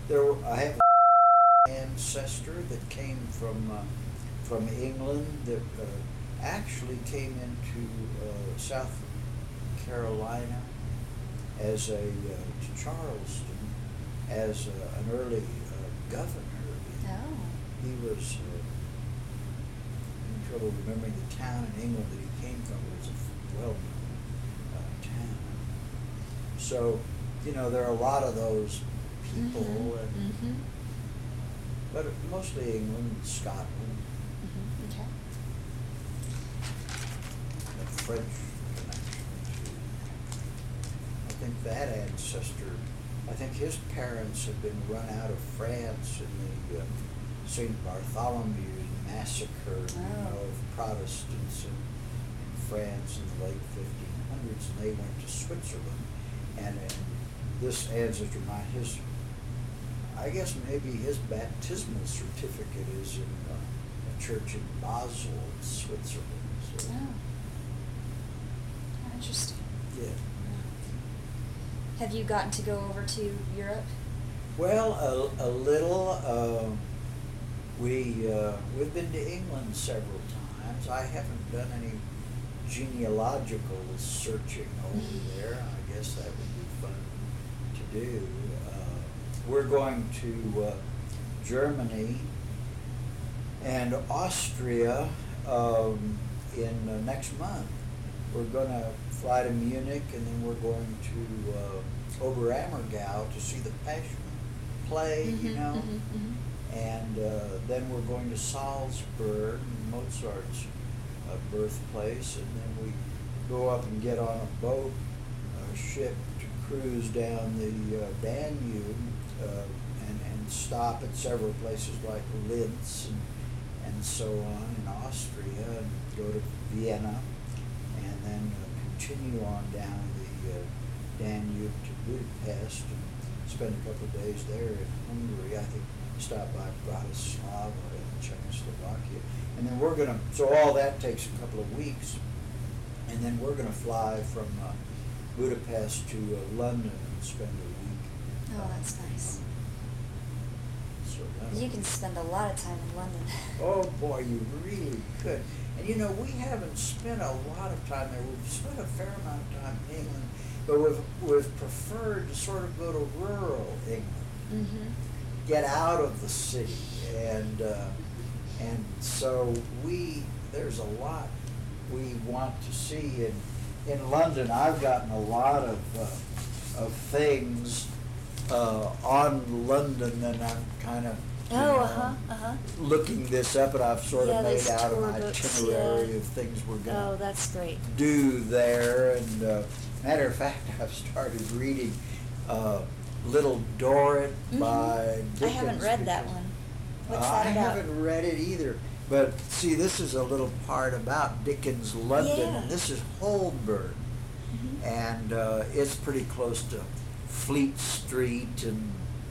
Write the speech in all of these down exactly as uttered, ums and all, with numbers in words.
there were, I have an ancestor that came from uh, from England that uh, actually came into uh, South Carolina as a uh, to Charleston as uh, an early uh, governor. Oh. He was uh, in trouble remembering the town in England that he came from. It was a well-known uh, town. So, you know, there are a lot of those people, Mm-hmm. and, Mm-hmm. but mostly England, Scotland, Mm-hmm. Okay. the French connection too. I think that ancestor, I think his parents had been run out of France in the uh, Saint Bartholomew massacre, you know, Oh. of Protestants in, in France in the late fifteen hundreds, and they went to Switzerland. And, and this ancestor of mine, his, I guess maybe his baptismal certificate is in uh, a church in Basel, Switzerland. So, Oh. Oh, interesting. yeah. Have you gotten to go over to Europe? Well, a, a little. Uh, we uh, we've been to England several times. I haven't done any genealogical searching over there. I guess that would be fun to do. Uh, we're going to uh, Germany and Austria um, in uh, next month. We're going to fly to Munich, and then we're going to uh, Oberammergau to see the Passion play, Mm-hmm, you know. mm-hmm, mm-hmm. And uh, then we're going to Salzburg, Mozart's uh, birthplace, and then we go up and get on a boat, a ship to cruise down the uh, Danube, uh, and, and stop at several places like Linz and, and so on in Austria, and go to Vienna, and then uh, continue on down the uh, Danube to Budapest, and spend a couple of days there in Hungary. I think stop by Bratislava in Czechoslovakia. And then we're going to, so all that takes a couple of weeks. And then we're going to fly from uh, Budapest to uh, London and spend a week. Oh, that's nice. So that'll- You can spend a lot of time in London. Oh boy, you really could. And you know, we haven't spent a lot of time there. We've spent a fair amount of time in England, but we've, we've preferred to sort of go to rural England. Mm-hmm. Get out of the city, and uh, and so we there's a lot we want to see in in London. I've gotten a lot of uh, of things uh, on London, and I'm kind of you Oh, know, uh-huh, uh-huh. looking this up, and I've sort Yeah, of made those out an tour books, itinerary yeah. of things we're going to Oh, that's great. do there. And uh, matter of fact, I've started reading uh, Little Dorrit Mhm. by Dickens. I haven't read that because- one. What's Uh, that I about? haven't read it either. But see, this is a little part about Dickens' London, Yeah. and this is Holborn, Mhm. and uh, it's pretty close to Fleet Street and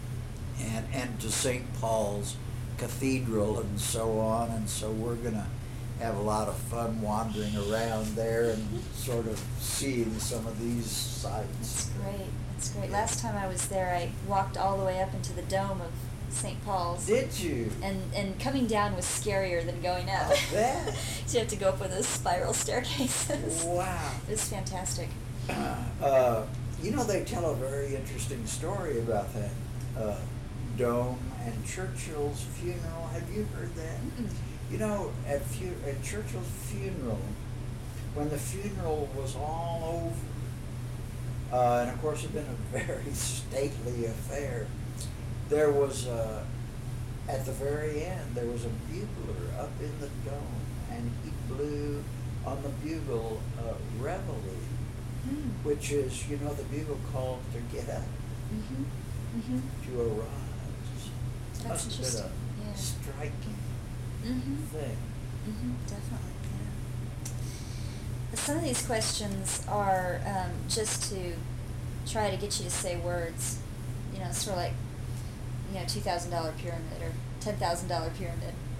and and to Saint Paul's Cathedral and so on. And so we're gonna have a lot of fun wandering around there and sort of seeing some of these sights. That's great. That's great. Last time I was there, I walked all the way up into the dome of Saint Paul's. Did you? And and coming down was scarier than going up. I bet. So you have to go up one of those spiral staircases. Wow. It was fantastic. Uh, you know, they tell a very interesting story about that uh, dome and Churchill's funeral. Have you heard that? Mm-mm. You know, at, fu- at Churchill's funeral, when the funeral was all over, uh, and of course it had been a very stately affair, there was, uh, at the very end, there was a bugler up in the dome, and he blew on the bugle uh, reveille, Mm. which is, you know, the bugle call to get up, Mhm. Mhm. to arise. That's Must have been interesting. a Yeah. striking Mhm. thing. Mhm. Definitely. Yeah. Some of these questions are um, just to try to get you to say words. You know, sort of like, you know, two thousand dollar pyramid or ten thousand dollar pyramid.